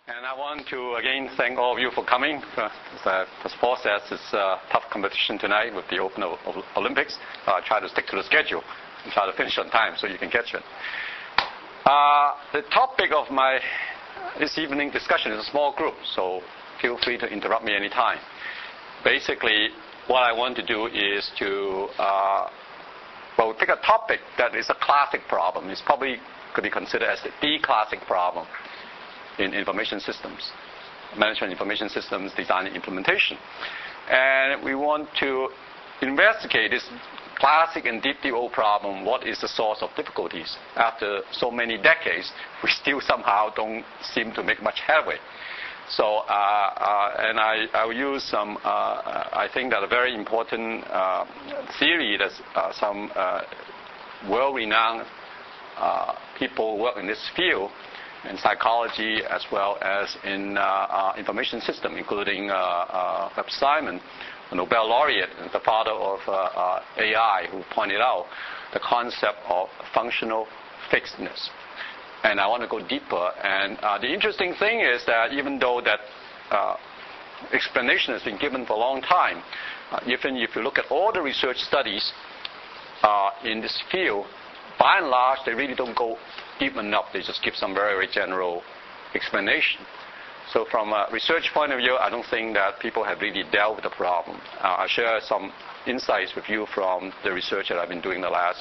And I want to again thank all of you for coming. As Paul says, it's a tough competition tonight with the Open Olympics. Try to stick to the schedule and try to finish on time so you can catch it. The topic of my this evening discussion is a small group, so feel free to interrupt me anytime. Basically, what I want to do is to pick a topic that is a classic problem. It's probably could be considered as the classic problem in information systems, management information systems, design and implementation. And we want to investigate this classic and deeply old problem. What is the source of difficulties? After so many decades, we still somehow don't seem to make much headway. So, and I will use some, I think that a very important theory that some world-renowned people who work in this field, in psychology as well as in information system, including Webb Simon, a Nobel laureate and the father of AI, who pointed out the concept of functional fixedness. And I want to go deeper. And the interesting thing is that even though that explanation has been given for a long time, even if you look at all the research studies in this field, by and large, they really don't go deep enough. They just give some very, very general explanation. So from a research point of view, I don't think that people have really dealt with the problem. I'll share some insights with you from the research that I've been doing the last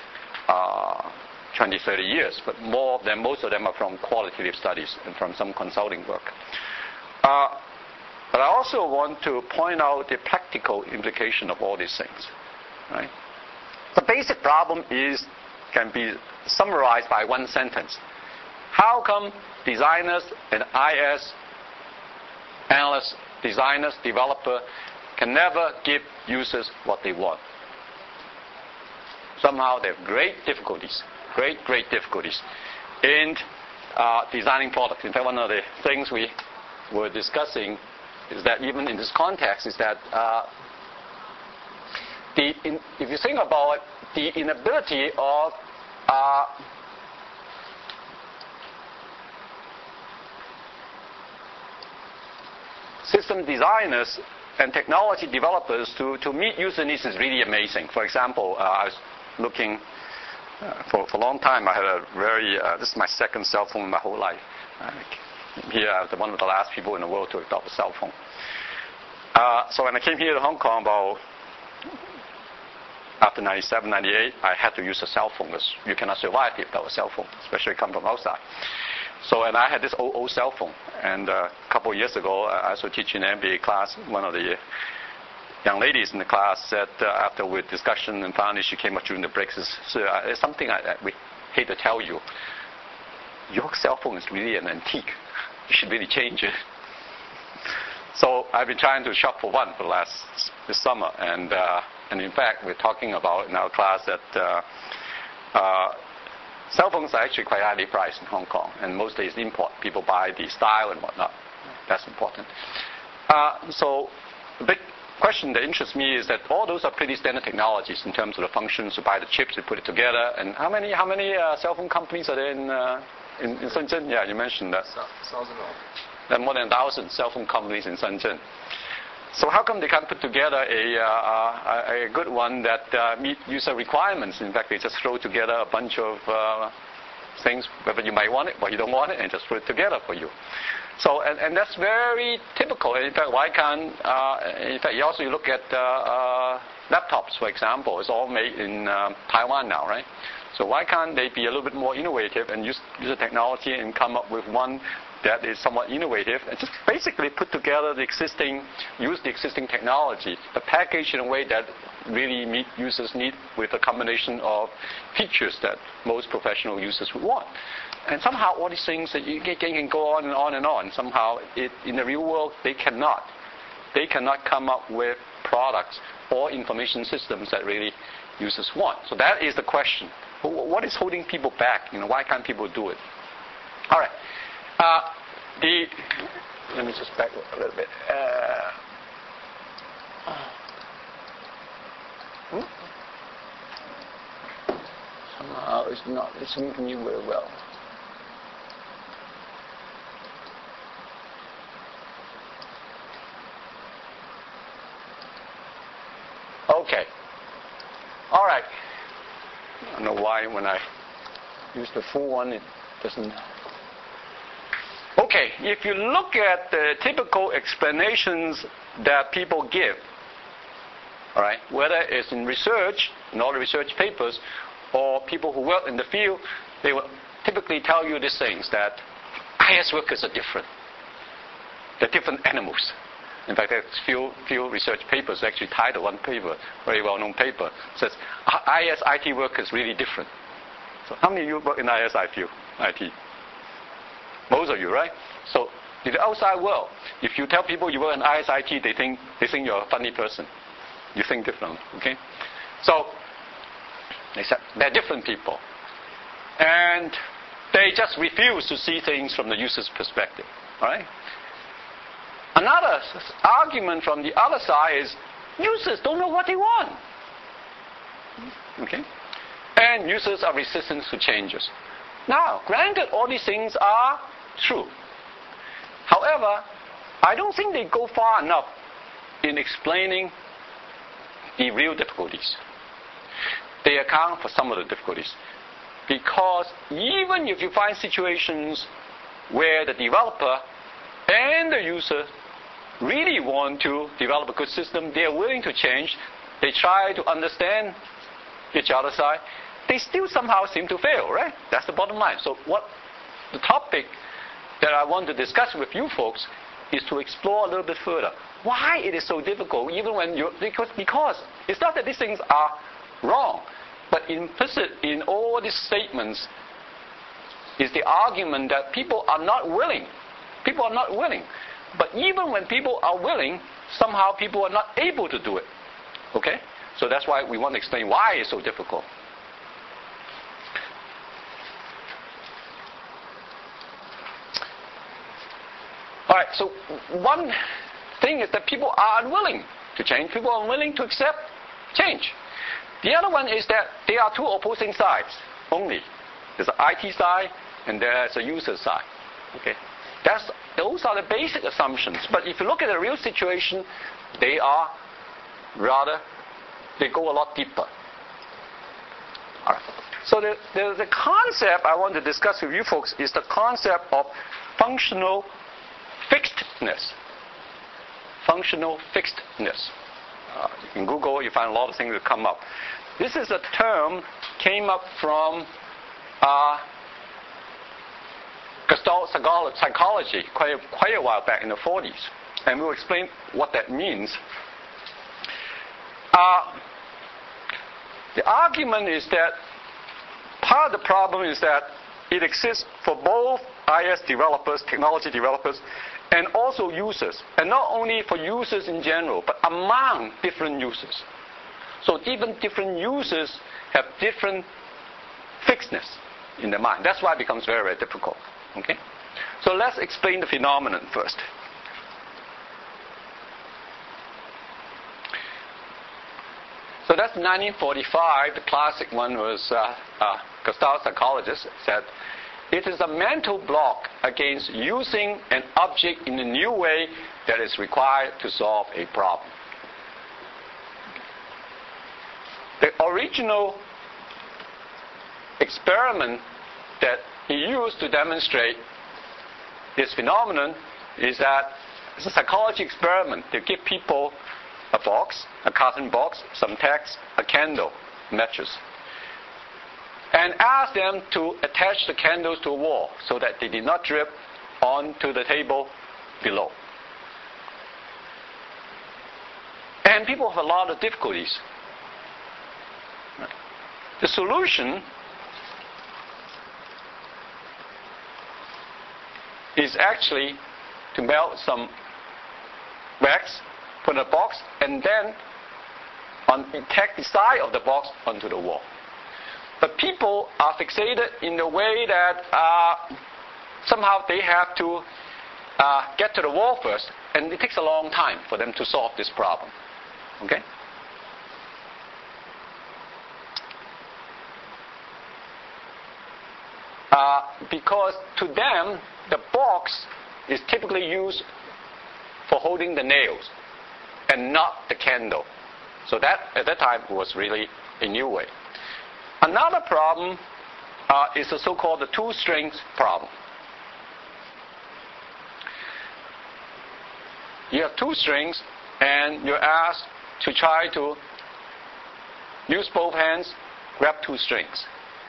20, 30 years, but most of them are from qualitative studies and from some consulting work. But I also want to point out the practical implication of all these things. Right? The basic problem can be summarized by one sentence. How come designers and IS, analysts, designers, developer, can never give users what they want? Somehow they have great difficulties in designing products. In fact, one of the things we were discussing is that even in this context is that if you think about it, the inability of system designers and technology developers to meet user needs is really amazing. For example, I was looking for a long time. I had a this is my second cell phone in my whole life. Here, I was one of the last people in the world to adopt a cell phone. So when I came here to Hong Kong after 97, 98, I had to use a cell phone because you cannot survive without a cell phone, especially come from outside. So, and I had this old cell phone. And a couple of years ago, I was teaching an MBA class. One of the young ladies in the class said, after with discussion, and finally she came up during the breaks, so there's something we hate to tell you. Your cell phone is really an antique. You should really change it. So I've been trying to shop for one for this summer, and in fact, we're talking about in our class that cell phones are actually quite highly priced in Hong Kong, and mostly it's import. People buy the style and whatnot. That's important. So the big question that interests me is that all those are pretty standard technologies in terms of the functions. You buy the chips, you put it together. And how many cell phone companies are there in Shenzhen? Yeah, you mentioned that. 1,000. There are more than 1,000 cell phone companies in Shenzhen. So how come they can't put together a good one that meet user requirements? In fact, they just throw together a bunch of things, whether you might want it or you don't want it, and just put it together for you. So, and that's very typical. In fact, why can't? In fact, you look at laptops, for example. It's all made in Taiwan now, right? So why can't they be a little bit more innovative and use the technology and come up with one that is somewhat innovative and just basically put together use the existing technology, but package in a way that really meet users' need with a combination of features that most professional users would want. And somehow all these things that you can go on and on and on. Somehow in the real world they cannot. They cannot come up with products or information systems that really users want. So that is the question. What is holding people back? Why can't people do it? All right. Let me just back a little bit. Somehow it's not listening to me very well. I don't know why when I use the full one it doesn't. Okay, if you look at the typical explanations that people give, all right, whether it's in research, in all the research papers, or people who work in the field, they will typically tell you these things, that IS workers are different. They're different animals. In fact, there's few research papers actually titled one paper, very well-known paper, says IS IT workers really different. So how many of you work in IS IT? Most of you, right? So in the outside world, if you tell people you work in IS IT, they think you're a funny person. You think differently, okay? So they're different people. And they just refuse to see things from the user's perspective, all right? Another argument from the other side is users don't know what they want, okay? And users are resistant to changes. Now, granted, all these things are true. However, I don't think they go far enough in explaining the real difficulties. They account for some of the difficulties. Because even if you find situations where the developer and the user really want to develop a good system, they are willing to change, they try to understand each other's side, they still somehow seem to fail, right? That's the bottom line. So what the topic that I want to discuss with you folks is to explore a little bit further. Why it is so difficult, even when because it's not that these things are wrong, but implicit in all these statements is the argument that people are not willing. People are not willing. But even when people are willing, somehow people are not able to do it. Okay? So that's why we want to explain why it's so difficult. All right, so one thing is that people are unwilling to change. People are unwilling to accept change. The other one is that there are two opposing sides only. There's an IT side and there's a user side. Okay, those are the basic assumptions. But if you look at the real situation, they go a lot deeper. All right. So the concept I want to discuss with you folks is the concept of functional fixedness. Functional fixedness. In Google, you find a lot of things that come up. This is a term came up from Gestalt psychology quite a while back in the 40s, and we'll explain what that means. The argument is that part of the problem is that it exists for both IS developers, technology developers, and also users. And not only for users in general, but among different users. So even different users have different fixedness in their mind. That's why it becomes very, very difficult. Okay? So let's explain the phenomenon first. So that's 1945. The classic one was Gestalt psychologist said, it is a mental block against using an object in a new way that is required to solve a problem. The original experiment that he used to demonstrate this phenomenon is that it's a psychology experiment. They give people a box, a carton box, some text, a candle, matches, and ask them to attach the candles to a wall so that they did not drip onto the table below. And people have a lot of difficulties. The solution is actually to melt some wax, put in a box, and then tack the side of the box onto the wall. But people are fixated in the way that somehow they have to get to the wall first, and it takes a long time for them to solve this problem. Okay? Because to them, the box is typically used for holding the nails and not the candle. So that, at that time, was really a new way. Another problem is the so-called the two strings problem. You have two strings, and you're asked to try to use both hands, grab two strings.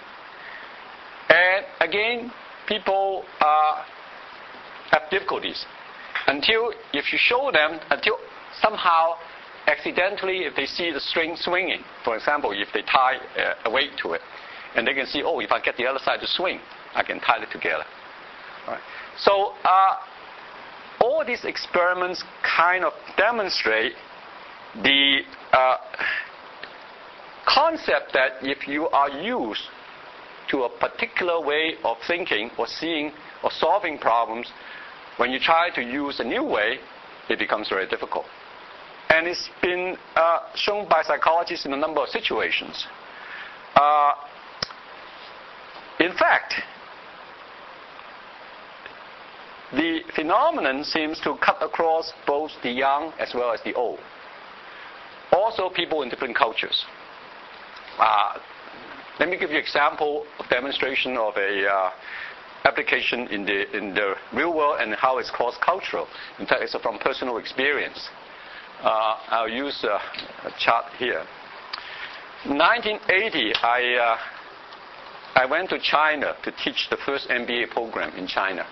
And again, people have difficulties until, if you show them, until somehow accidentally, if they see the string swinging, for example, if they tie a weight to it, and they can see, oh, if I get the other side to swing, I can tie it together. All right. So all these experiments kind of demonstrate the concept that if you are used to a particular way of thinking or seeing or solving problems, when you try to use a new way, it becomes very difficult. And it's been shown by psychologists in a number of situations. In fact, the phenomenon seems to cut across both the young as well as the old. Also, people in different cultures. Let me give you an example of demonstration of a application in the real world and how it's cross-cultural. In fact, it's from personal experience. I'll use a chart here. In 1980, I went to China to teach the first MBA program in China.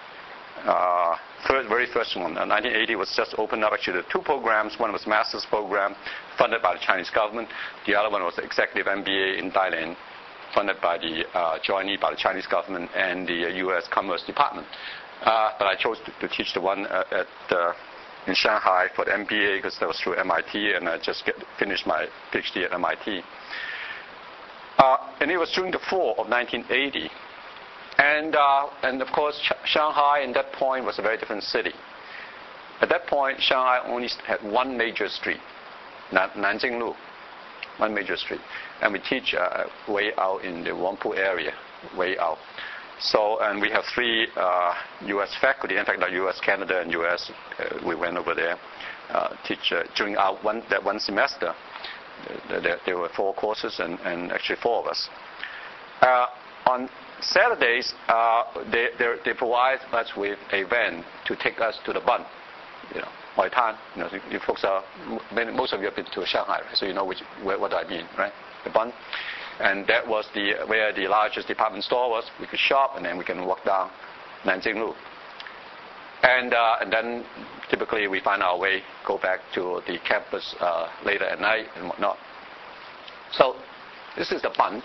Very first one. 1980 was just opened up actually two programs. One was master's program funded by the Chinese government. The other one was the executive MBA in Thailand, funded by the jointly by the Chinese government and the U.S. Commerce Department. But I chose to teach the one in Shanghai for the MBA because that was through MIT, and I just finished my PhD at MIT. And it was during the fall of 1980. And of course, Shanghai at that point was a very different city. At that point, Shanghai only had one major street, Nanjing Lu, one major street. And we teach way out in the Wangpu area, way out. So, and we have three U.S. faculty. In fact, U.S., Canada, and U.S. We went over there, teach during that one semester. There were 4 courses and actually 4 of us. On Saturdays, they provide us with a van to take us to the Bund, Huaitan. You folks most of you have been to Shanghai, right? So you know what I mean, right? The Bund. And that was where the largest department store was. We could shop, and then we can walk down Nanjing Lu. And then typically we find our way, go back to the campus later at night and whatnot. So this is the Bund.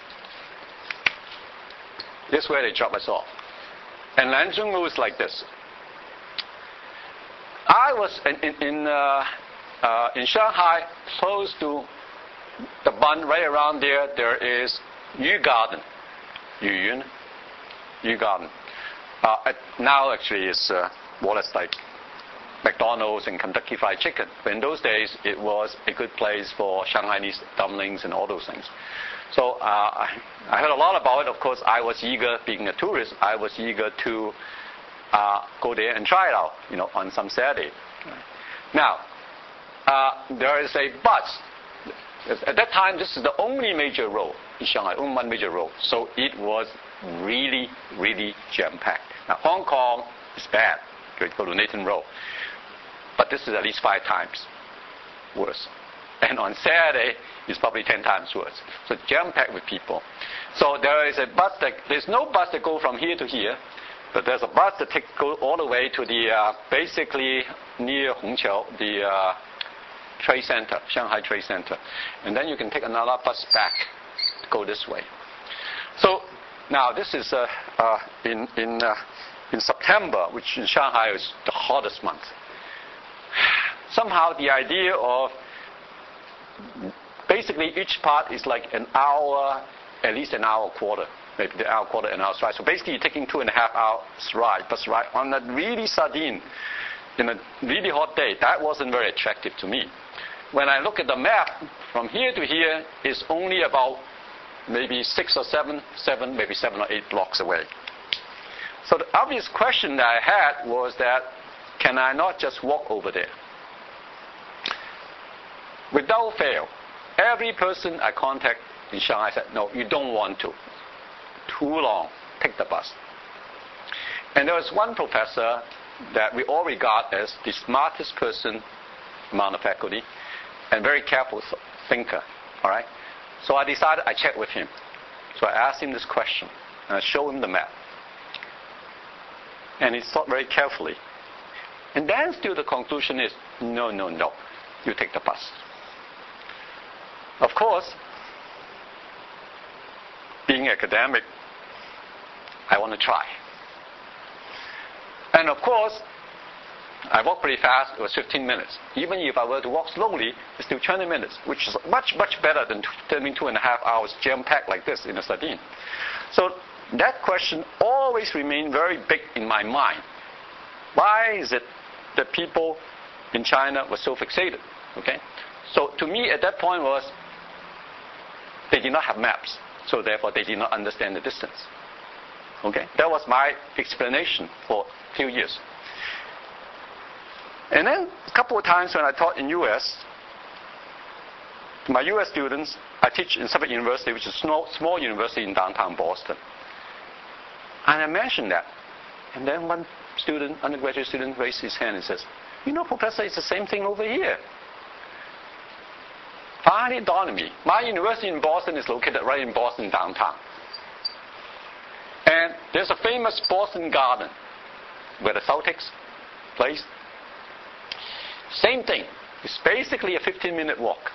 This is where they drop us off. And Nanjing Lu is like this. I was in Shanghai, close to the Bund, right around there. There is Yu Garden, Yu Garden. Now actually it's more or less like McDonald's and Kentucky Fried Chicken. But in those days, it was a good place for Shanghainese dumplings and all those things. So I heard a lot about it. Of course, I was eager, being a tourist, I was eager to go there and try it out, on some Saturday. Now, there is a bus. At that time, this is the only major road in Shanghai, only one major road. So it was really, really jam-packed. Now, Hong Kong is bad. You go to Nathan Road. But this is at least 5 times worse. And on Saturday, it's probably 10 times worse. So jam-packed with people. So there is a bus there's no bus that goes from here to here, but there's a bus that goes all the way to the, basically near Hongqiao, the Trade Center, Shanghai Trade Center. And then you can take another bus back to go this way. So now this is in September, which in Shanghai is the hottest month. Somehow the idea of basically each part is like an hour, at least an hour quarter, maybe an hour quarter, an hour's ride. So basically you're taking 2.5 hours bus ride on that really sardine in a really hot day. That wasn't very attractive to me. When I look at the map, from here to here is only about maybe 6 or 7, maybe 7 or 8 blocks away. So the obvious question that I had was that, can I not just walk over there? Without fail, every person I contact in Shanghai said, no, you don't want to. Too long. Take the bus. And there was one professor that we all regard as the smartest person among the faculty and very careful thinker. All right? So I decided I checked with him. So I asked him this question, and I showed him the map. And he thought very carefully. And then still the conclusion is, no, you take the bus. Of course, being academic, I want to try. And of course, I walk pretty fast. It was 15 minutes. Even if I were to walk slowly, it's still 20 minutes, which is much, much better than spending 2.5 hours jam-packed like this in a sardine. So that question always remained very big in my mind. Why is it that people in China were so fixated? Okay? So to me at that point was, they did not have maps, so therefore they did not understand the distance. Okay? That was my explanation for a few years. And then a couple of times when I taught in U.S., my U.S. students, I teach in Suffolk University, which is a small university in downtown Boston. And I mentioned that. And then one student, undergraduate student, raised his hand and says, you know, Professor, it's the same thing over here. Finally it dawned on me. My university in Boston is located right in Boston downtown. And there's a famous Boston Garden where the Celtics plays. Same thing. It's basically a 15-minute walk.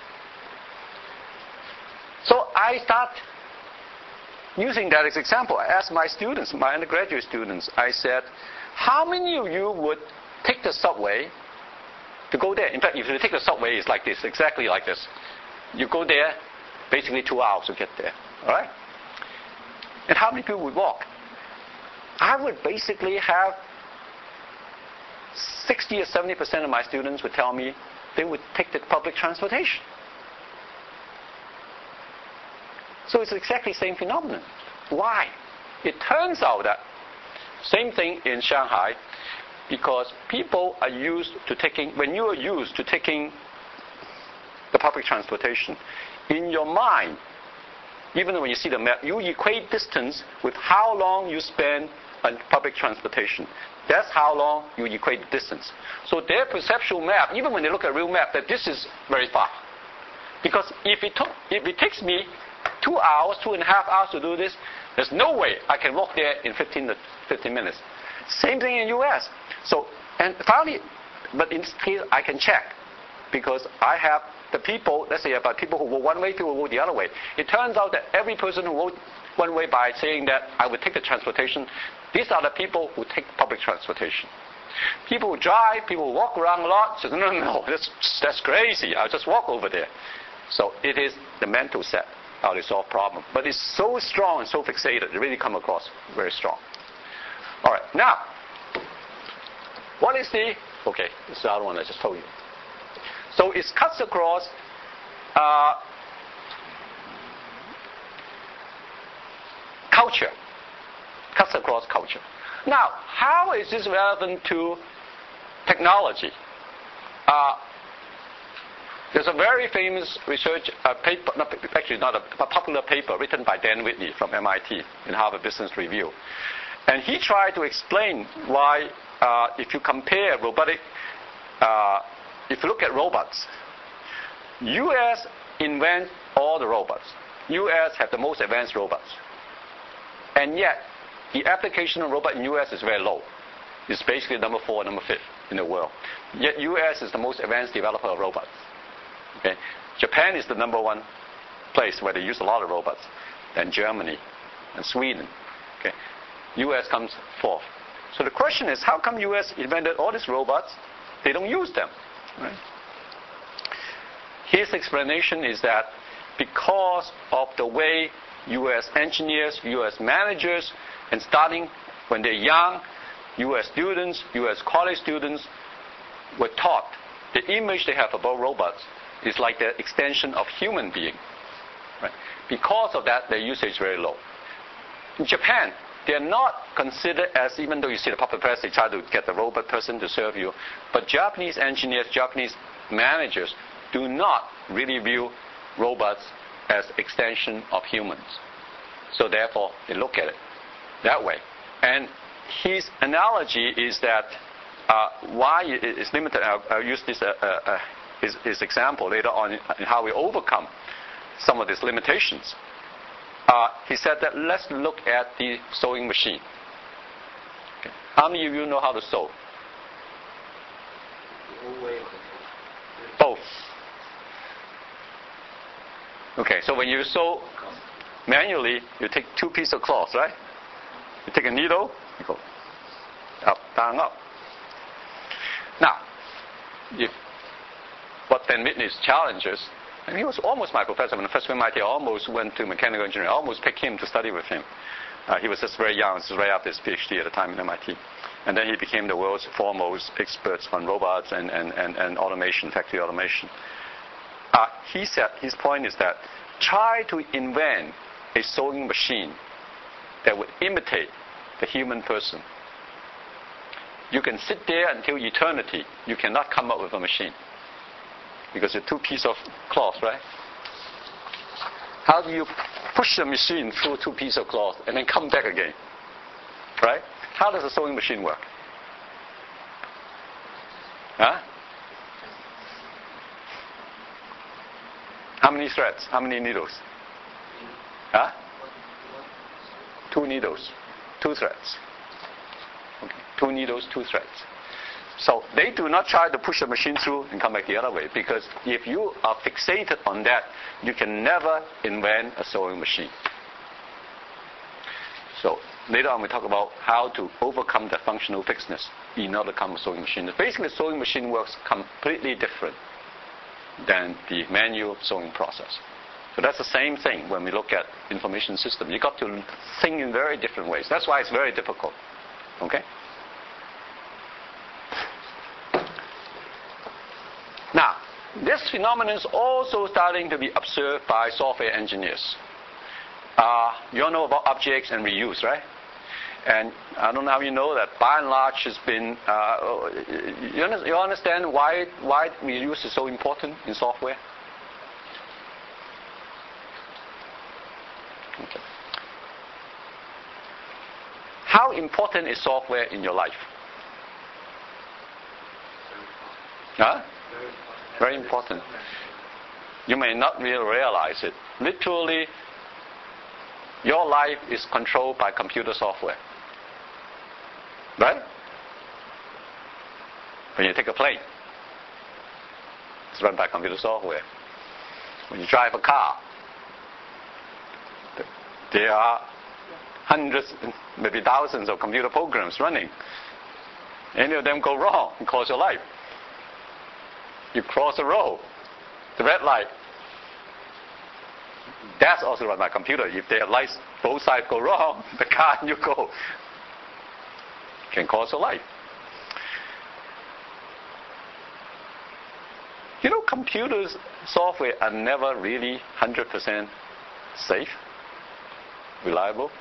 So I start using that as an example. I asked my students, my undergraduate students, I said, how many of you would take the subway to go there? In fact, if you take the subway, it's like this, exactly like this. You go there, basically 2 hours to get there. All right? And how many people would walk? I would basically have 60 or 70% of my students would tell me they would take the public transportation. So it's exactly the same phenomenon. Why? It turns out that same thing in Shanghai, because people are used to taking, when you are used to taking the public transportation, in your mind, even when you see the map, you equate distance with how long you spend on public transportation. That's how long you equate the distance. So their perceptual map, even when they look at a real map, that this is very far. Because if it takes me 2 hours, 2.5 hours to do this, there's no way I can walk there in 15 minutes. Same thing in U.S. So, and finally, but in this case, I can check. Because I have the people, let's say about people who go one way, people who go the other way. It turns out that every person who goes one way by saying that I would take the transportation, these are the people who take public transportation. People who drive, people who walk around a lot, say, no, that's crazy. I'll just walk over there. So it is the mental set how to solve problem. But it's so strong and so fixated, it really come across very strong. All right, now, what is the, okay, this is the other one I just told you. So it cuts across culture. Cuts across culture. Now, how is this relevant to technology? There's a very famous research paper, actually not a popular paper written by Dan Whitney from MIT in Harvard Business Review. And he tried to explain why, if you compare robotic, if you look at robots, U.S. invent all the robots. U.S. have the most advanced robots. And yet, the application of robot in U.S. is very low. It's basically number 4, number 5 in the world. Yet U.S. is the most advanced developer of robots. Okay? Japan is the number 1 place where they use a lot of robots. Then Germany and Sweden. Okay? U.S. comes 4th. So the question is, how come U.S. invented all these robots? They don't use them. Right? His explanation is that because of the way U.S. engineers, U.S. managers, and starting when they're young, U.S. students, U.S. college students were taught the image they have about robots is like the extension of human being. Right? Because of that, their usage is very low. In Japan, they're not considered as, even though you see the popular press, they try to get the robot person to serve you, but Japanese engineers, Japanese managers do not really view robots as extension of humans. So therefore, they look at it that way. And his analogy is that why it's limited. I'll use this his example later on in how we overcome some of these limitations. He said that let's look at the sewing machine. Okay. How many of you know how to sew? Both. Okay, so when you sew manually, you take 2 pieces of cloth, right? You take a needle, you go up, down, up. Now, what Ben Whitney's challenges, and he was almost my professor when I first went to MIT. I almost went to mechanical engineering. I almost picked him to study with him. He was just very young. This was right after his PhD at the time at MIT. And then he became the world's foremost experts on robots and automation, factory automation. He said his point is that try to invent a sewing machine that would imitate the human person. You can sit there until eternity. You cannot come up with a machine because you're 2 pieces of cloth, right? How do you push the machine through 2 pieces of cloth and then come back again, right? How does a sewing machine work? Huh? How many threads? How many needles? Huh? 2 needles, 2 threads. Okay. 2 needles, 2 threads. So they do not try to push the machine through and come back the other way, because if you are fixated on that, you can never invent a sewing machine. So later on we talk about how to overcome the functional fixedness in order to become a sewing machine. Basically, the sewing machine works completely different than the manual sewing process. So that's the same thing when we look at information system. You've got to think in very different ways. That's why it's very difficult. Okay? Now, this phenomenon is also starting to be observed by software engineers. You all know about objects and reuse, right? And I don't know how you know that. By and large, has been. You understand why reuse is so important in software? Okay. How important is software in your life? Huh? Very important. You may not really realize it. Literally, your life is controlled by computer software. Right? When you take a plane, it's run by computer software. When you drive a car, there are hundreds, maybe thousands of computer programs running. Any of them go wrong and cause your life. You cross a road, the red light. That's also run by a computer. If their lights, both sides go wrong, the car and you go can cause your life. You know, computers, software are never really 100% safe, reliable.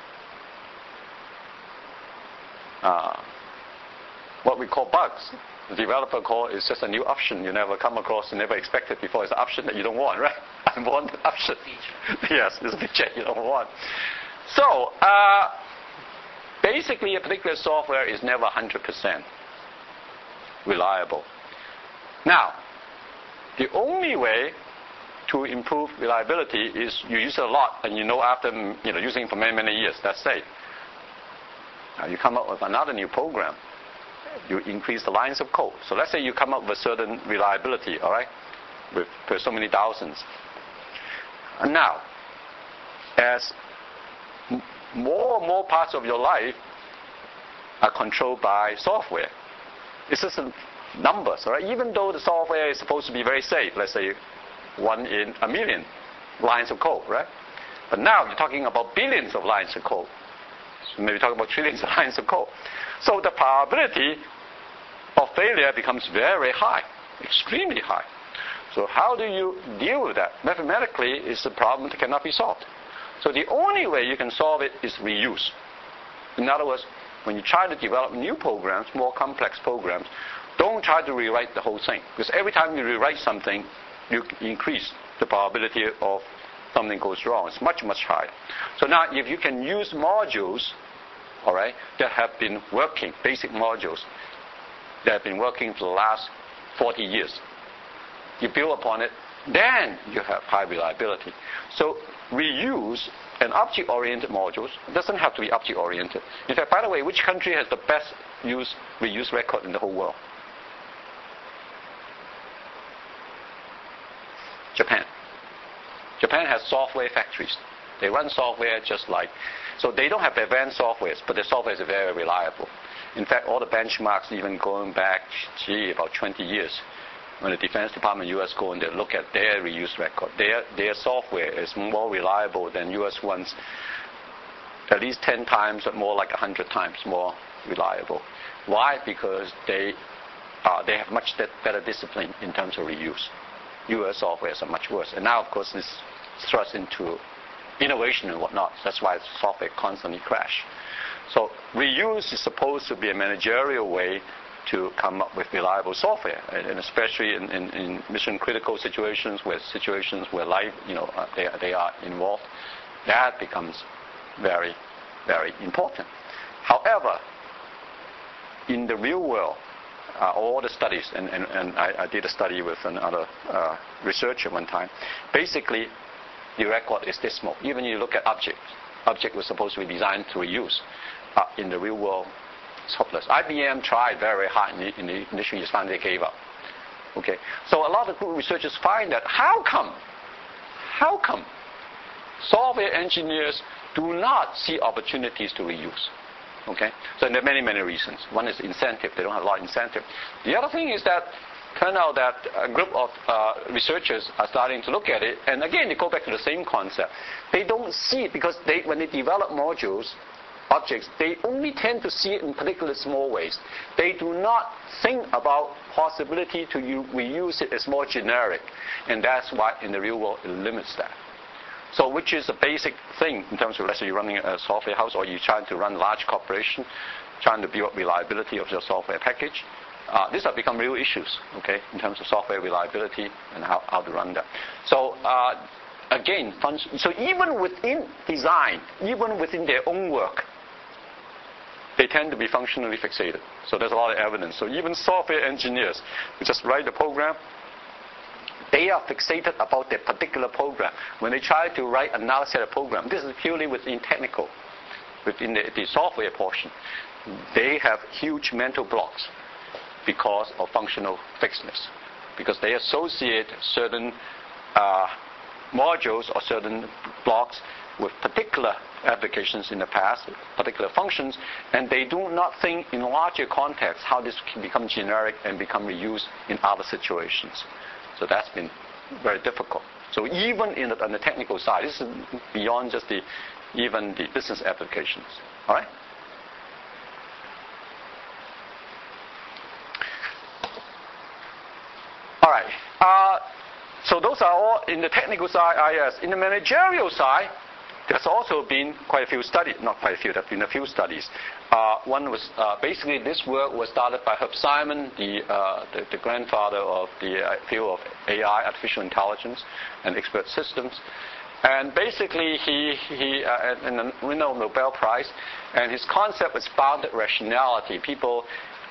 What we call bugs, the developer call is just a new option you never come across, you never expected before. It's an option that you don't want, right? Unwanted option. Yes, it's a feature you don't want. So, basically, a particular software is never 100% reliable. Now, the only way to improve reliability is you use it a lot, and you know after using it for many, many years, that's safe. Now, you come up with another new program. You increase the lines of code. So let's say you come up with a certain reliability, all right, with so many thousands. And now, as more and more parts of your life are controlled by software, it's just numbers, all right? Even though the software is supposed to be very safe, let's say 1 in a million lines of code, right? But now you're talking about billions of lines of code. So maybe talking about trillions of lines of code. So the probability of failure becomes very high, extremely high. So how do you deal with that? Mathematically, it's a problem that cannot be solved. So the only way you can solve it is reuse. In other words, when you try to develop new programs, more complex programs, don't try to rewrite the whole thing. Because every time you rewrite something, you increase the probability of something goes wrong. It's much, much higher. So now if you can use modules, all right, that have been working, basic modules, that have been working for the last 40 years, you build upon it, then you have high reliability. So reuse and object-oriented modules doesn't have to be object-oriented. In fact, by the way, which country has the best reuse record in the whole world? Japan. Japan has software factories. They run software just like, so they don't have advanced softwares, but their software is very reliable. In fact, all the benchmarks, even going back, about 20 years, when the Defense Department, U.S. go and they look at their reuse record, their software is more reliable than U.S. ones, at least 10 times, or more like 100 times more reliable. Why? Because they have much better discipline in terms of reuse. U.S. softwares are much worse. And now, of course, this thrust into innovation and whatnot. That's why software constantly crash. So reuse is supposed to be a managerial way to come up with reliable software, and especially in mission-critical situations where life, they are involved. That becomes very, very important. However, in the real world, all the studies, and I did a study with another researcher one time, basically the record is dismal. Even you look at object was supposed to be designed to reuse. In the real world, it's hopeless. IBM tried very hard in the initial years, finally they gave up. Okay, so a lot of good researchers find that how come software engineers do not see opportunities to reuse? Okay, so there are many, many reasons. One is incentive. They don't have a lot of incentive. The other thing is that turn out that a group of researchers are starting to look at it, and again, they go back to the same concept. They don't see it because when they develop modules, objects, they only tend to see it in particular small ways. They do not think about possibility to reuse it as more generic, and that's why in the real world it limits that. So which is a basic thing in terms of, let's say you're running a software house or you're trying to run a large corporation, trying to build up reliability of your software package. These have become real issues, okay, in terms of software reliability and how to run that. So again, so even within design, even within their own work, they tend to be functionally fixated. So there's a lot of evidence. So even software engineers who just write the program, they are fixated about their particular program. When they try to write another set of program, this is purely within technical, within the software portion. They have huge mental blocks because of functional fixedness, because they associate certain modules or certain blocks with particular applications in the past, particular functions, and they do not think in larger context how this can become generic and become reused in other situations. So that's been very difficult. So even on the technical side, this is beyond just even the business applications. All right? All right. So those are all in the technical side, yes. In the managerial side, there's also been quite a few studies, not quite a few, there have been a few studies. One was, basically this work was started by Herb Simon, the grandfather of the field of AI, artificial intelligence, and expert systems. And basically he and the winner of the Nobel Prize, and his concept was bounded rationality. People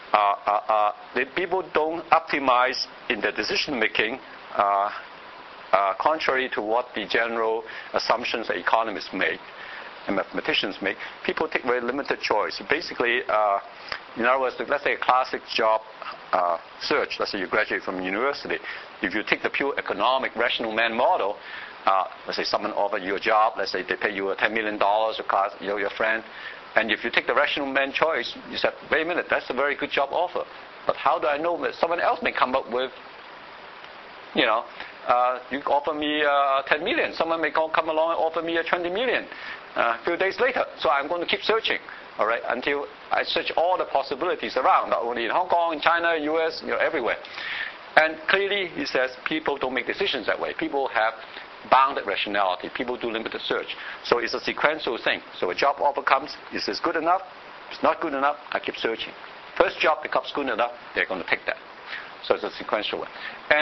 don't optimize in their decision making, contrary to what the general assumptions that economists make and mathematicians make. People take very limited choice. Basically, in other words, let's say a classic job search, let's say you graduate from university, if you take the pure economic rational man model, let's say someone offered you a job, let's say they pay you $10 million, your friend, and if you take the rational man choice, you said, wait a minute, that's a very good job offer. But how do I know that someone else may come up with, you offer me 10 million. Someone may come along and offer me 20 million a few days later. So I'm going to keep searching, all right, until I search all the possibilities around, not only in Hong Kong, in China, US, everywhere. And clearly, he says, people don't make decisions that way. People have bounded rationality. People do limited search. So it's a sequential thing. So a job offer comes. Is this good enough? If it's not good enough, I keep searching. First job becomes good enough, they're going to take that. So it's a sequential one. And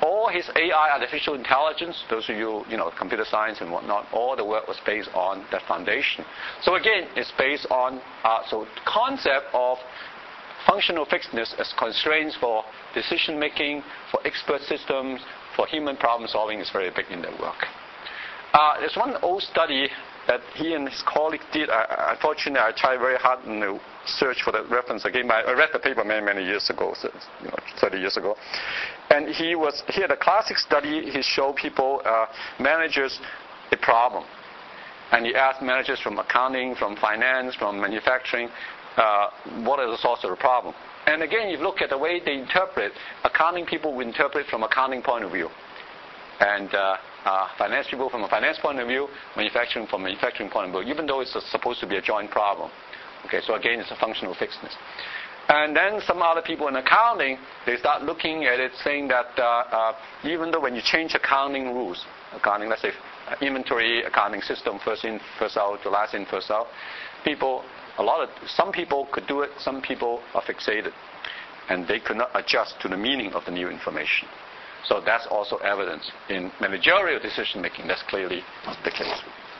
all his AI, artificial intelligence, those of you, computer science and whatnot, all the work was based on that foundation. So again, it's based on, so concept of functional fixedness as constraints for decision making, for expert systems, for human problem solving is very big in their work. There's one old study that he and his colleagues did. Unfortunately, I tried very hard to search for the reference again. I read the paper many, many years ago, 30 years ago. And he had a classic study. He showed people, managers, a problem. And he asked managers from accounting, from finance, from manufacturing, what is the source of the problem? And again, you look at the way they interpret. Accounting people will interpret from accounting point of view. And finance people from a finance point of view, manufacturing from a manufacturing point of view, even though it's supposed to be a joint problem. Okay, so again, it's a functional fixedness. And then some other people in accounting, they start looking at it saying that even though when you change accounting rules, let's say inventory accounting system, first in, first out, to last in, first out, some people could do it, some people are fixated. And they could not adjust to the meaning of the new information. So that's also evidence in managerial decision making. That's clearly the case.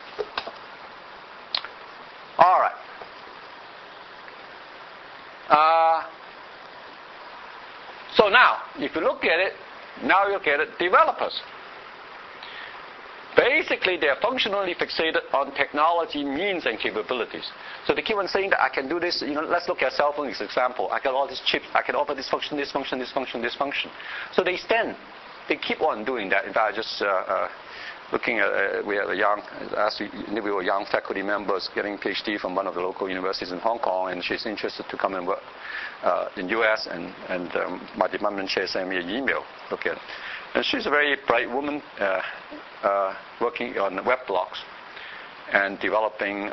All right. So now, if you look at it, developers. Basically, they are functionally fixated on technology means and capabilities. So they keep on saying that I can do this. Let's look at cell phone as an example. I got all these chips. I can offer this function, this function, this function, this function. So they keep on doing that. In fact, just looking at, we were young faculty members getting PhD from one of the local universities in Hong Kong, and she's interested to come and work in U.S. And my department chair sent me an email. Look at it. And she's a very bright woman working on web blogs and developing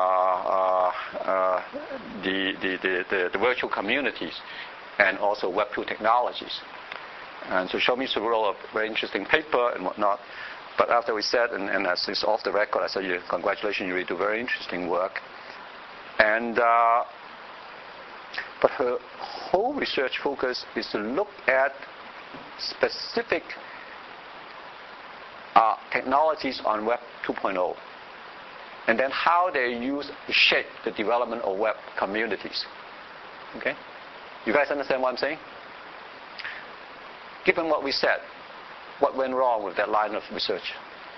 the virtual communities and also Web 2 technologies. And so showed me some role of very interesting paper and whatnot. But after we said, and as it's off the record, I said, congratulations, you really do very interesting work. And but her whole research focus is to look at specific technologies on Web 2.0, and then how they use to shape the development of web communities. Okay? You guys understand what I'm saying? Given what we said, what went wrong with that line of research?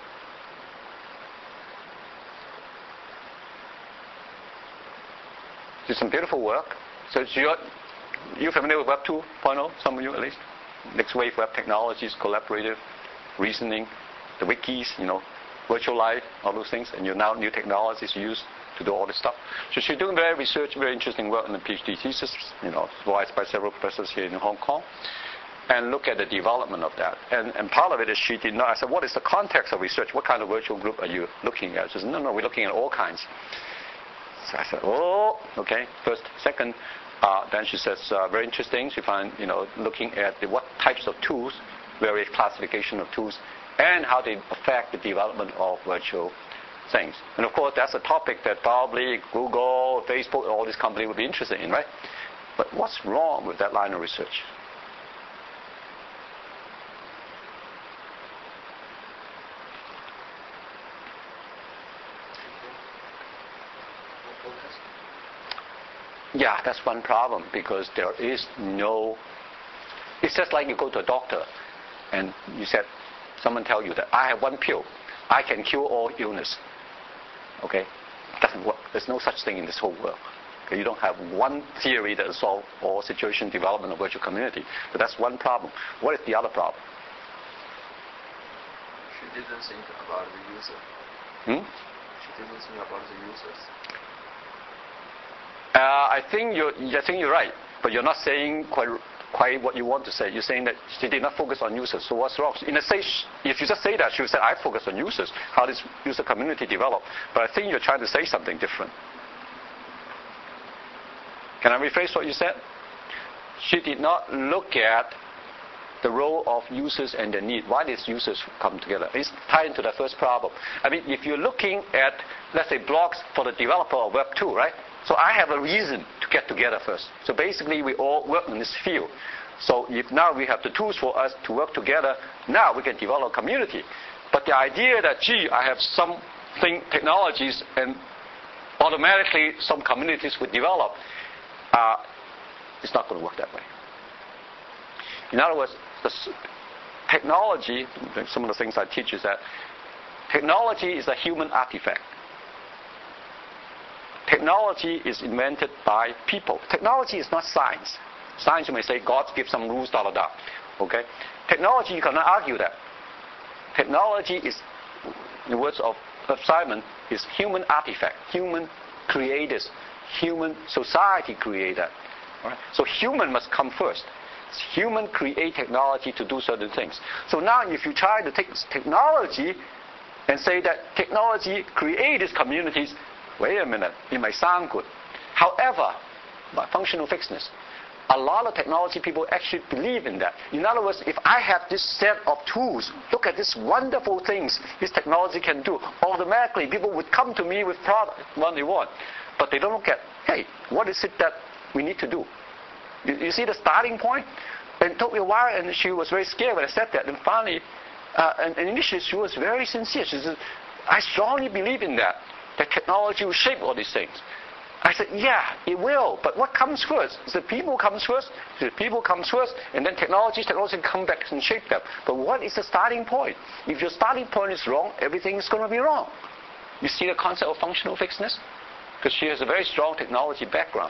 It's some beautiful work. So you're familiar with Web 2.0, some of you at least? Next wave web technologies, collaborative, reasoning, the wikis, virtual life, all those things, and now new technologies used to do all this stuff. So she's doing very interesting work in the PhD thesis, advised by several professors here in Hong Kong, and look at the development of that. And part of it is she did not. I said, what is the context of research? What kind of virtual group are you looking at? She said, no, we're looking at all kinds. So I said, oh, okay. First, second. Then she says, very interesting. She found, looking at what types of tools, various classification of tools, and how they affect the development of virtual things. And of course, that's a topic that probably Google, Facebook, all these companies would be interested in, right? But what's wrong with that line of research? Yeah, that's one problem, because there is no, it's just like you go to a doctor and you said, someone tell you that I have one pill, I can cure all illness. Okay? It doesn't work. There's no such thing in this whole world. Okay? You don't have one theory that will solve all situation development of virtual community. So that's one problem. What is the other problem? She didn't think about the user. She didn't think about the users. I think you're right, but you're not saying quite what you want to say. You're saying that she did not focus on users. So what's wrong? In a sense, if you just say that, she would say, I focus on users. How does user community develop? But I think you're trying to say something different. Can I rephrase what you said? She did not look at the role of users and their need. Why does users come together? It's tied into the first problem. I mean, if you're looking at, let's say, blogs for the developer of Web 2, right? So I have a reason to get together first. So basically, we all work in this field. So if now we have the tools for us to work together, now we can develop a community. But the idea that, gee, I have something, technologies, and automatically some communities would develop, it's not going to work that way. In other words, technology, some of the things I teach is that technology is a human artifact. Technology is invented by people. Technology is not science. Science, you may say, God gives some rules, da da da. Okay? Technology, you cannot argue that. Technology is, in the words of Simon, is human artifact, human creators, human society created. Right? So human must come first. Human create technology to do certain things. So now if you try to take technology and say that technology creates communities, wait a minute, it might sound good. However, by functional fixedness, a lot of technology people actually believe in that. In other words, if I have this set of tools, look at these wonderful things this technology can do, automatically people would come to me with product what they want. But they don't look at, hey, what is it that we need to do? You see the starting point? And it took me a while, and she was very scared when I said that. And finally, and initially she was very sincere. She said, I strongly believe in that technology will shape all these things. I said, yeah, it will. But what comes first? Is the people comes first? The people comes first, and then technology come back and shape them. But what is the starting point? If your starting point is wrong, everything is going to be wrong. You see the concept of functional fixedness? Because she has a very strong technology background.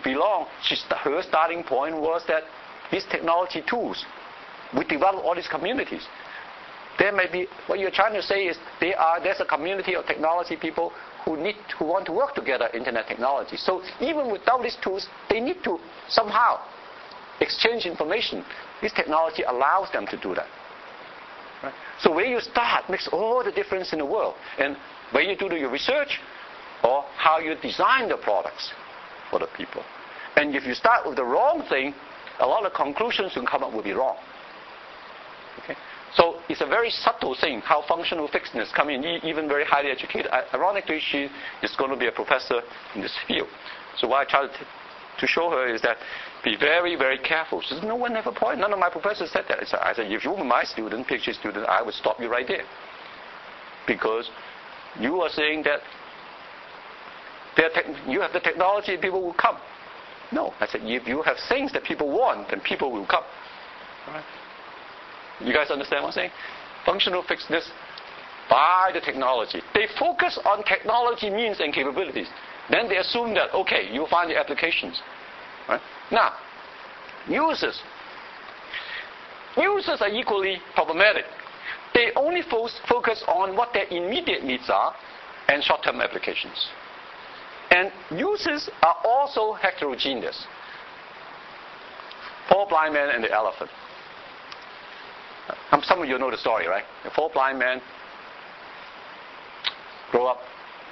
Her starting point was that these technology tools would develop all these communities. There may be, what you're trying to say is there's a community of technology people who want to work together, internet technology. So even without these tools, they need to somehow exchange information. This technology allows them to do that. Right? So where you start makes all the difference in the world. And where you do your research, or how you design the products for the people. And if you start with the wrong thing, a lot of conclusions you come up will be wrong. Okay? So it's a very subtle thing how functional fixedness come in, even very highly educated. Ironically, she is going to be a professor in this field. So what I try to show her is that be very, very careful. She says, no one ever point. None of my professors said that. I said, if you were my student, PhD student, I would stop you right there. Because you are saying that you have the technology and people will come. No, I said, if you have things that people want, then people will come. All right? You guys understand what I'm saying? Functional fixedness by the technology. They focus on technology means and capabilities. Then they assume that, okay, you'll find the applications. Right? Now, users are equally problematic. They only focus on what their immediate needs are and short-term applications. And users are also heterogeneous. Four blind men and the elephant. Some of you know the story, right? The four blind men grow up.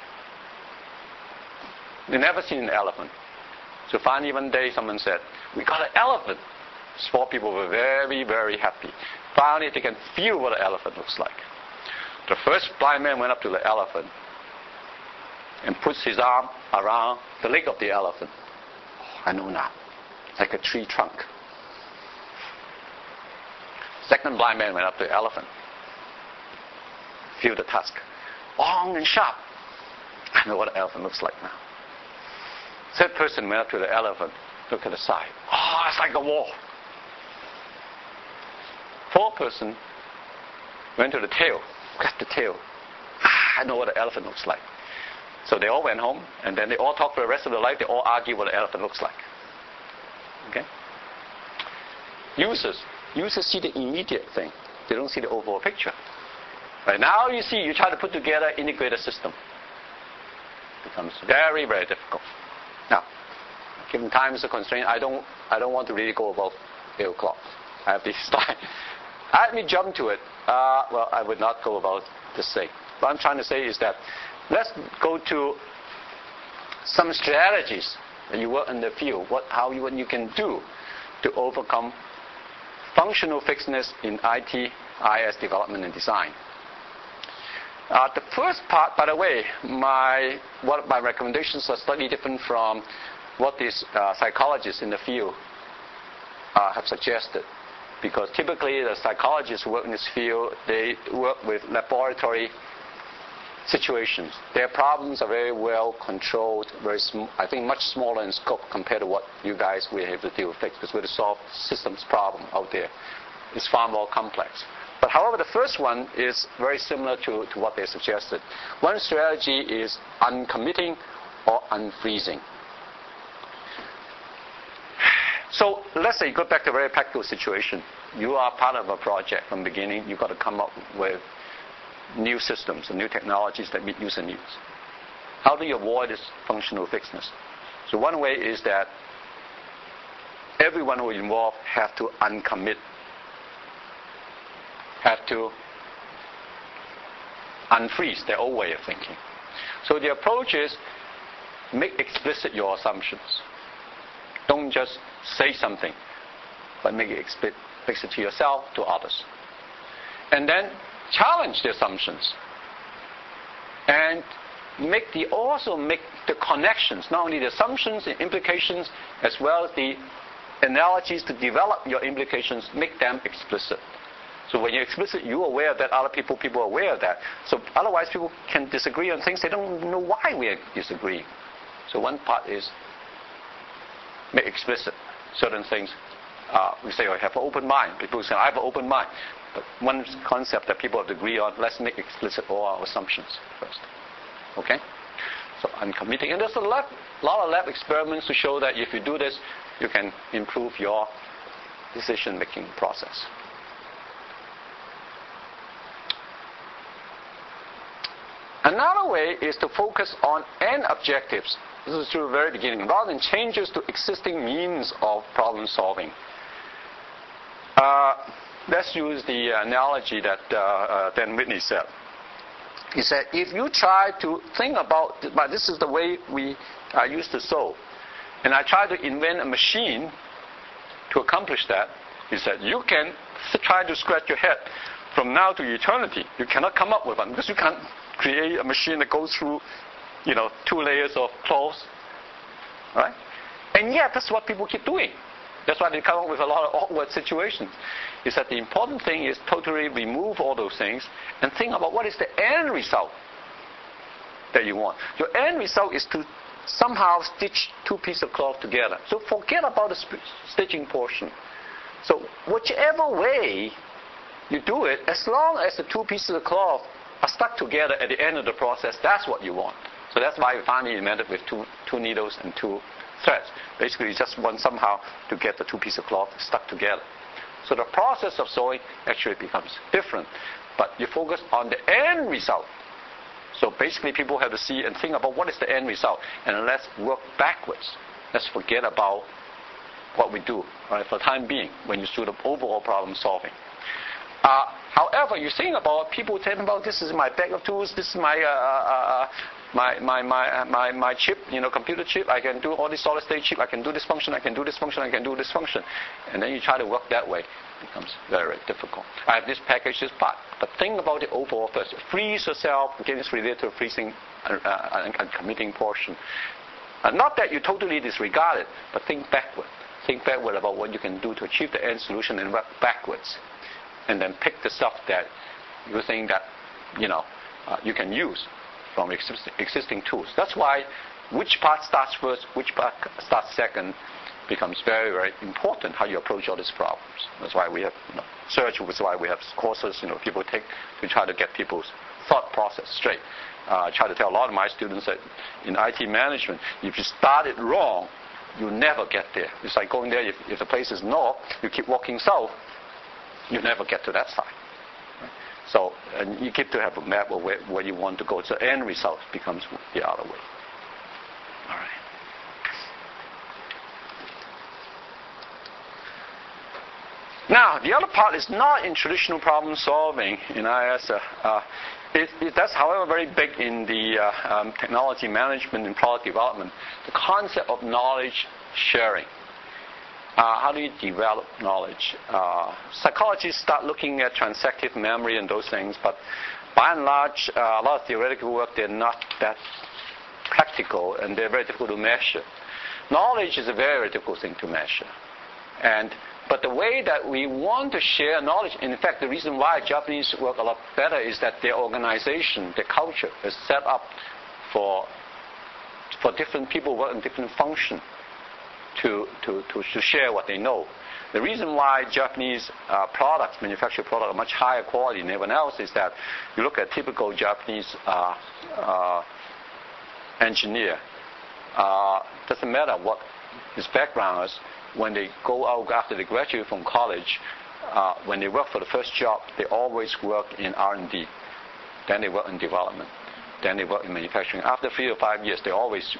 They never seen an elephant. So finally one day someone said, we got an elephant. These four people were very, very happy. Finally they can feel what an elephant looks like. The first blind man went up to the elephant and puts his arm around the leg of the elephant. Oh, I know now. It's like a tree trunk. Second blind man went up to the elephant. Feel the tusk. Long and sharp. I know what an elephant looks like now. Third person went up to the elephant. Look at the side. Oh, it's like a wall. Fourth person went to the tail. Look at the tail. I know what an elephant looks like. So they all went home, and then they all talked for the rest of their life. They all argue what an elephant looks like. Okay? Users see the immediate thing. They don't see the overall picture. Right now you try to put together an integrated system. It becomes very, very difficult. Now, given time is a constraint, I don't want to really go above 8 o'clock. I have this slide. Let me jump to it. Well, I would not go about this thing. What I'm trying to say is that let's go to some strategies that you work in the field, what you can do to overcome functional fixedness in IT, IS development and design. The first part, by the way, my recommendations are slightly different from what these psychologists in the field have suggested. Because typically the psychologists who work in this field, they work with laboratory situations. Their problems are very well controlled, I think much smaller in scope compared to what you guys will have to deal with, because we have to solve systems problem out there. It's far more complex. But however, the first one is very similar to what they suggested. One strategy is uncommitting or unfreezing. So let's say you go back to a very practical situation. You are part of a project from the beginning. You've got to come up with new systems and new technologies that meet user needs. How do you avoid this functional fixedness? So one way is that everyone who is involved have to uncommit, have to unfreeze their old way of thinking. So the approach is make explicit your assumptions. Don't just say something, but make it explicit to yourself, to others. And then challenge the assumptions. And also make the connections, not only the assumptions and implications, as well as the analogies to develop your implications, make them explicit. So when you're explicit, you're aware that other people are aware of that. So otherwise people can disagree on things they don't know why we are disagreeing. So one part is make explicit certain things. We say, I have an open mind. People say, I have an open mind. But one concept that people have to agree on, let's make explicit all our assumptions first. Okay? So uncommitting. And there's a lot of lab experiments to show that if you do this, you can improve your decision-making process. Another way is to focus on end objectives. This is true at the very beginning, rather than changes to existing means of problem solving. Let's use the analogy that Dan Whitney said. He said, if you try to think about, but this is the way we used to solve, and I try to invent a machine to accomplish that, he said, you can try to scratch your head from now to eternity. You cannot come up with one, because you can't create a machine that goes through 2 layers of cloth, right? And yet, that's what people keep doing. That's why they come up with a lot of awkward situations. Is that the important thing is totally remove all those things and think about what is the end result that you want. Your end result is to somehow stitch 2 pieces of cloth together. So forget about the stitching portion. So whichever way you do it, as long as the 2 pieces of cloth are stuck together at the end of the process, that's what you want. So that's why we finally invented with two needles and 2 threads. Basically, you just want somehow to get the 2 pieces of cloth stuck together. So the process of sewing actually becomes different. But you focus on the end result. So basically, people have to see and think about what is the end result. And let's work backwards. Let's forget about what we do, right, for the time being when you do the overall problem solving. However, you think about people telling about this is my bag of tools, this is my chip, computer chip. I can do all this solid state chip. I can do this function. I can do this function. I can do this function. And then you try to work that way. It becomes very, very difficult. I have this package, this part. But think about it overall first. Freeze yourself. Again, it's related to freezing and committing portion. Not that you totally disregard it, but think backward. Think backward about what you can do to achieve the end solution and work backwards. And then pick the stuff that you think that, you can use from existing tools. That's why which part starts first, which part starts second becomes very, very important how you approach all these problems. That's why we have search, which is why we have courses people take to try to get people's thought process straight. I try to tell a lot of my students that in IT management, if you start it wrong, you never get there. It's like going there, if the place is north, you keep walking south, you never get to that side. Right? So and you keep to have a map of where you want to go. So end result becomes the other way. All right. Now, the other part is not in traditional problem solving in IS. That's, however, very big in the technology management and product development. The concept of knowledge sharing. How do you develop knowledge? Psychologists start looking at transactive memory and those things, but by and large, a lot of theoretical work, they're not that practical, and they're very difficult to measure. Knowledge is a very, very difficult thing to measure. But the way that we want to share knowledge, in fact, the reason why Japanese work a lot better is that their organization, their culture is set up for different people work in different functions to share what they know. The reason why Japanese manufactured products, are much higher quality than everyone else is that you look at typical Japanese engineer. Doesn't matter what his background is. When they go out after they graduate from college, when they work for the first job, they always work in R&D. Then they work in development. Then they work in manufacturing. After 3 or 5 years, they always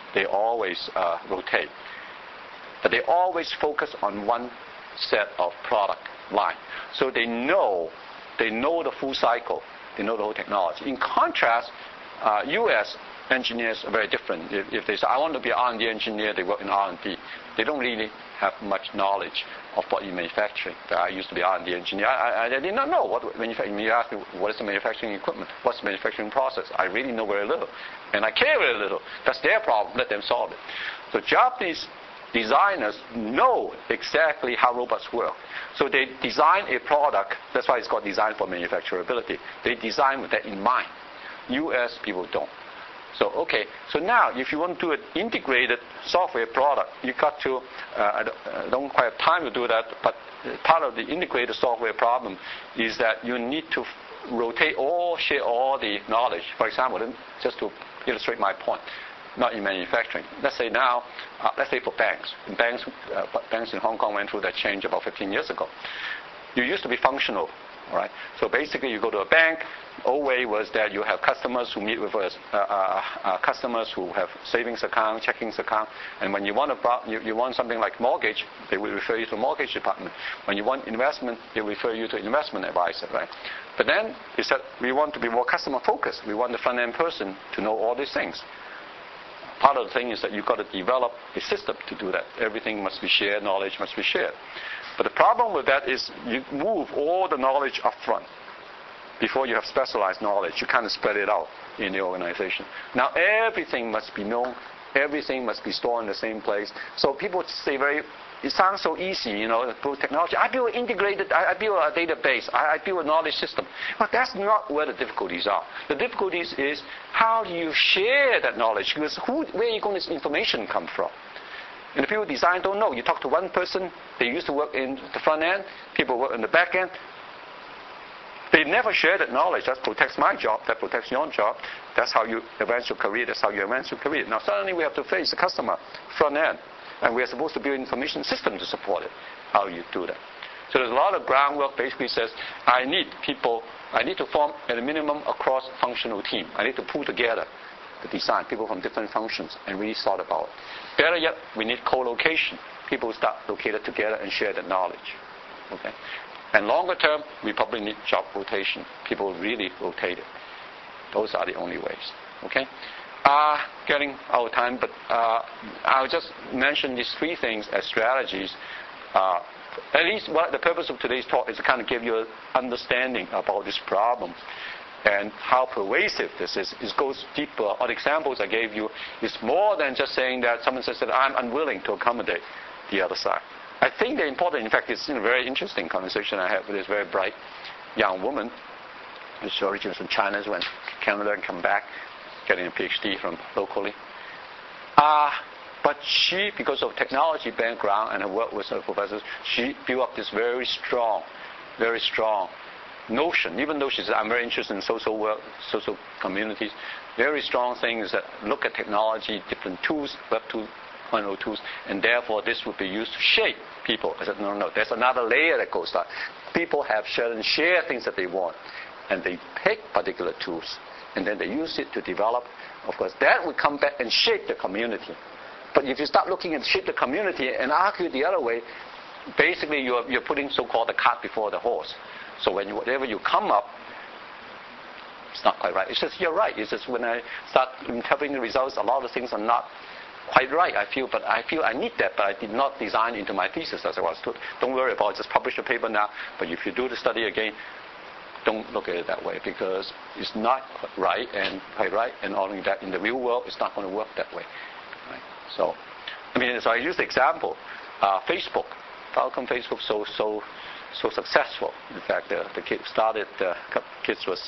rotate. But they always focus on one set of product line. So they know the full cycle. They know the whole technology. In contrast, U.S. engineers are very different. If they say, I want to be an R&D engineer, they work in R&D. They don't really have much knowledge of what you're manufacturing. I used to be an R&D engineer. I did not know what manufacturing. You ask me, what is the manufacturing equipment? What's the manufacturing process? I really know very little. And I care very little. That's their problem. Let them solve it. So Japanese designers know exactly how robots work. So they design a product. That's why it's called design for manufacturability. They design with that in mind. U.S. people don't. So now if you want to do an integrated software product, you got to, I don't quite have time to do that, but part of the integrated software problem is that you need to share all the knowledge. For example, just to illustrate my point, not in manufacturing. Let's say for banks. Banks in Hong Kong went through that change about 15 years ago. You used to be functional. All right. So basically, you go to a bank. Old way was that you have customers who meet with us, customers who have savings account, checkings account, and when you want something like mortgage, they will refer you to the mortgage department. When you want investment, they will refer you to an investment advisor, right? But then they said we want to be more customer focused. We want the front end person to know all these things. Part of the thing is that you've got to develop a system to do that. Everything must be shared. Knowledge must be shared. But the problem with that is you move all the knowledge up front. Before you have specialized knowledge, you kind of spread it out in the organization. Now everything must be known. Everything must be stored in the same place. So people say it sounds so easy, through technology. I build integrated, I build a database, I build a knowledge system. But that's not where the difficulties are. The difficulties is how do you share that knowledge? Because where are you going this information come from? And the people design don't know. You talk to one person, they used to work in the front end, people work in the back end. They never share that knowledge. That protects my job, that protects your job. That's how you advance your career, that's how you advance your career. Now suddenly we have to face the customer, front end, and we're supposed to build an information system to support it. How do you do that? So there's a lot of groundwork basically says, I need to form at a minimum a cross-functional team. I need to pull together the design, people from different functions, and really thought about it. Better yet, we need co-location. People start located together and share the knowledge. Okay? And longer term, we probably need job rotation. People really rotate it. Those are the only ways. Okay? Getting out of time, but I'll just mention these 3 things as strategies. At least what the purpose of today's talk is to kind of give you an understanding about this problem and how pervasive this is. It goes deeper. All the examples I gave you is more than just saying that someone says that I'm unwilling to accommodate the other side. I think they're important. In fact, it's a very interesting conversation I had with this very bright young woman. She's originally from China, went to Canada and come back, getting a PhD from locally. But she, because of technology background and her work with her professors, she built up this very strong notion. Even though she said, I'm very interested in social work, social communities, very strong thing is that look at technology, different tools, Web 2.0 tools, and therefore this would be used to shape people. I said, no, there's another layer that goes on. People have shared things that they want, and they pick particular tools, and then they use it to develop. Of course, that will come back and shape the community. But if you start looking at shape the community and argue the other way, basically you're putting so-called the cart before the horse. So whatever you come up, it's not quite right. It's just you're right. It's just when I start interpreting the results, a lot of things are not quite right. I feel I need that, but I did not design into my thesis as I was told. Don't worry about it. Just publish the paper now. But if you do the study again, don't look at it that way because it's not right and quite right. And only that in the real world, it's not going to work that way. Right? So I use the example, Facebook. how come Facebook so successful? In fact, the kid started. Kids was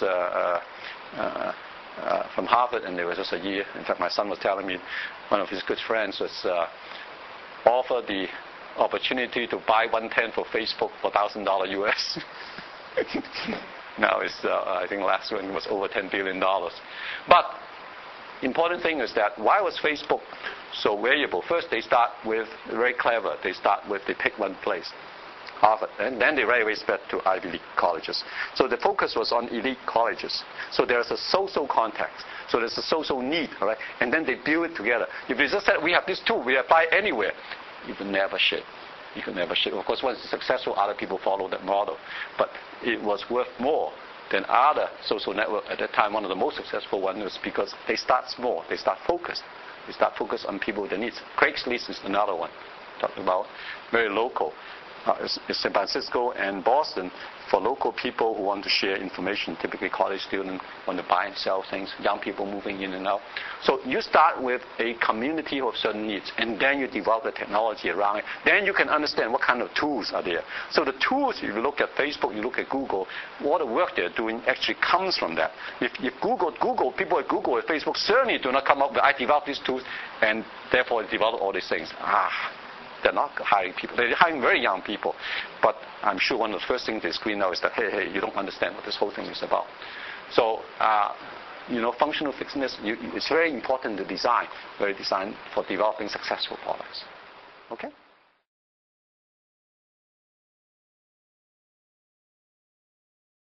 from Harvard, and there was just a year. In fact, my son was telling me one of his good friends was offered the opportunity to buy 1/10 of Facebook for $1,000 US. Now it's I think last one was over $10 billion. But important thing is that why was Facebook so variable? First, they start with very clever. They pick one place, Harvard, and then they very spread to Ivy League colleges. So the focus was on elite colleges. So there's a social context. So there's a social need, all right? And then they build it together. If you just said we have this tool, we apply anywhere, you can never ship. You can never ship. Of course, once it's successful, other people follow that model. But it was worth more than other social network at that time. One of the most successful ones was because they start small. They start focused. They start focused on people with their needs. Craigslist is another one. Talking about very local. It's San Francisco and Boston for local people who want to share information. Typically, college students want to buy and sell things. Young people moving in and out. So you start with a community of certain needs, and then you develop the technology around it. Then you can understand what kind of tools are there. So the tools, if you look at Facebook, you look at Google, all the work they're doing actually comes from that. If Google, people at Google and Facebook certainly do not come up with, I developed these tools, and therefore develop all these things. They're not hiring people. They're hiring very young people. But I'm sure one of the first things they screen out is that, hey, you don't understand what this whole thing is about. So, functional fitness, it's very important to design, very designed for developing successful products. Okay?